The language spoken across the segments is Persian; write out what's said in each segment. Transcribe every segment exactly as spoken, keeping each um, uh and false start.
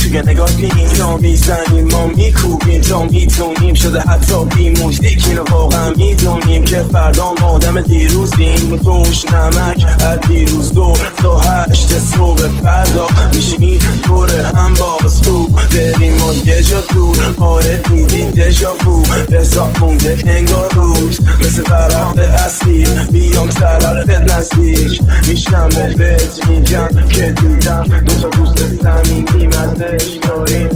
توی نگاه بینیم تا میزنیم ما میکوبیم تا میتونیم شده حتی بیموش اینو واقعا میدونیم که فردا ما آدم دیروزیم توش نمک از دیروز دو تا هشت صبح فردا میشینی دور هم باز تو بریم و یه جا دور آره دیدیم دژا بو رزا مونده انگار روز مثل طرف اصلی بیام طرف نزدیک میشنم بهت میگم که دیدم دوتا دوست زمینیم ازش داریم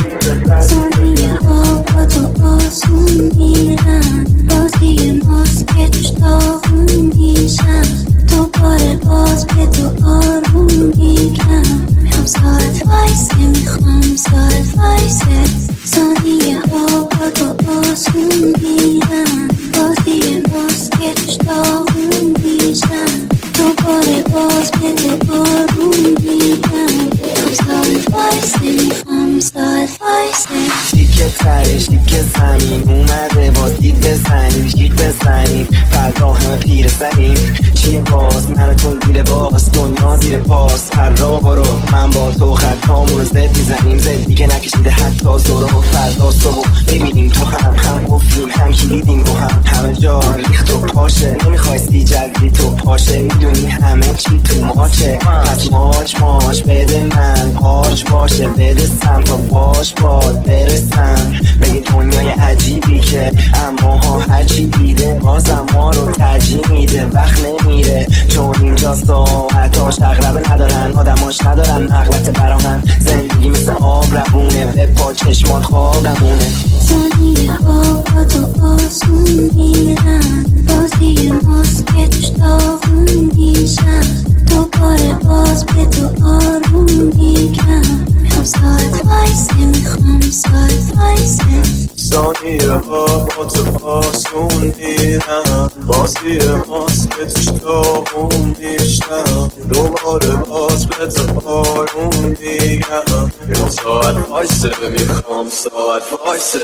ثانیه ها با تو آسون میرن بازی ماست که توش داغون میشن دوباره باز به تو آروم میگم میخوام ساعت وایسه میخوام ساعت وایسه ثانیه ها با تو آسون میرن بازی ماست که توش داغون میشن دوباره باز به تو آروم میگم میخوام ساعت وایسه میخوام ساعت وایسه دیگه ترش دیگه زمین اومده با دید بزنیم جیگ بزنیم فردا همه پیر زنیم چیه باز من تو زیر باز دنیا زیر پاس هر راه برو من با تو خطامون رو زد میزنیم زد دیگه نکشیده حتی زورو فردا صبح میبینیم تو هم هم گفتیم هم کلیدیم با هم همه جا ریخت و پاشه نمیخوای سی جلدی تو پاشه میدونی همه چی تو ماچه پس ماچ ماچ بده من پاش باشه بده سم تا باش باد برسم به یه دنیای عجیبی که اما ها هرچی دیده بازم ما رو ترجیح میده وقت نمیره چون اینجا ساعتاش اغلبه ندارن آدماش ندارن نقلت براهن زندگی مثل آب روونه به پا چشمات خواب نمونه ثانیه ها با تو آسون میرن بازی ماست که توش داغون میشن دوباره باز به تو آروم میگم میخوام ساعت وایسه میخوام ساعت وایسه ثانیه ها با تو آسون میرن بازی ماست که توش داغون میشن دوباره باز به تو آروم میگم میخوام ساعت وایسه میخوام ساعت وایسه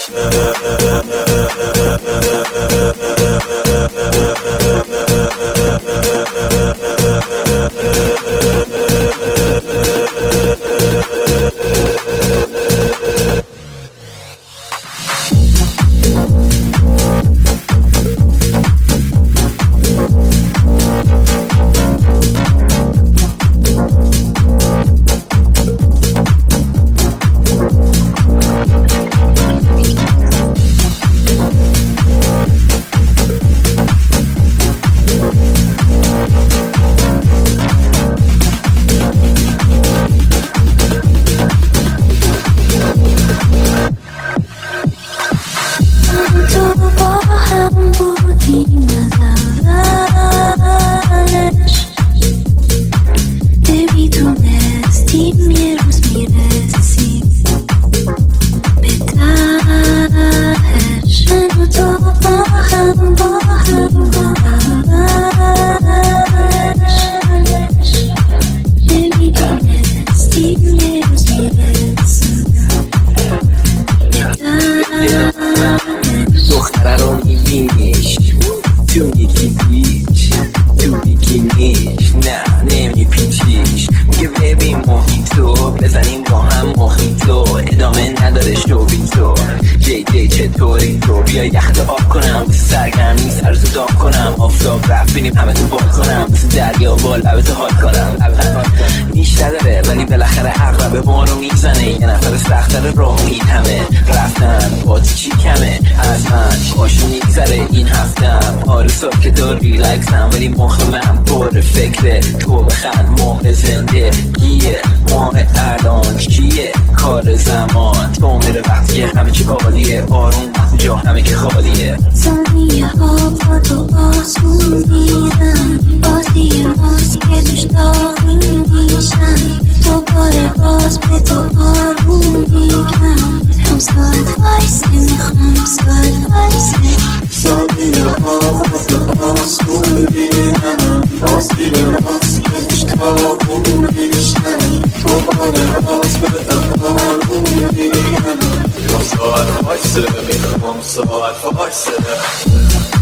دختره رو میبینیش تو یکی پیچ تو بیکینیش نه نمیپیچیش میگه ببین محیطو بزنیم با هم محیطو ادامه نداره شوبی تو جی جی چطوری تو بیا یخت آب کنم بس سرگرمی سرزو داغ کنم آفتاب رفت بینیم همه تو باد کنم بس دریا با لبتو حال کنم نیش نداره ولی بالاخره عقربه ما رو میزنه یه نفر سختر راه میتمه رفتن بات چی کمه از من باشو میگذره این هفتم آره صبح که دار ریلکسم ولی مخ من پر فکره تو بخند ماه زنده گیه ماه الان کیه کار زمان تو میره وقتی که همه چی خالیه آروم جا همه که خالیه ثانیه ها با تو آسون میرن بازی ماست که توش داغون میشن دوباره باز به تو آروم میگم میخوام ساعت وایسه میخوام ساعت وایسه ثانیه ها با تو آسون میرن بازی ماست که توش داغون میشن دوباره باز به تو آروم میگم میخوام ساعت وایسه میخوام ساعت وایسه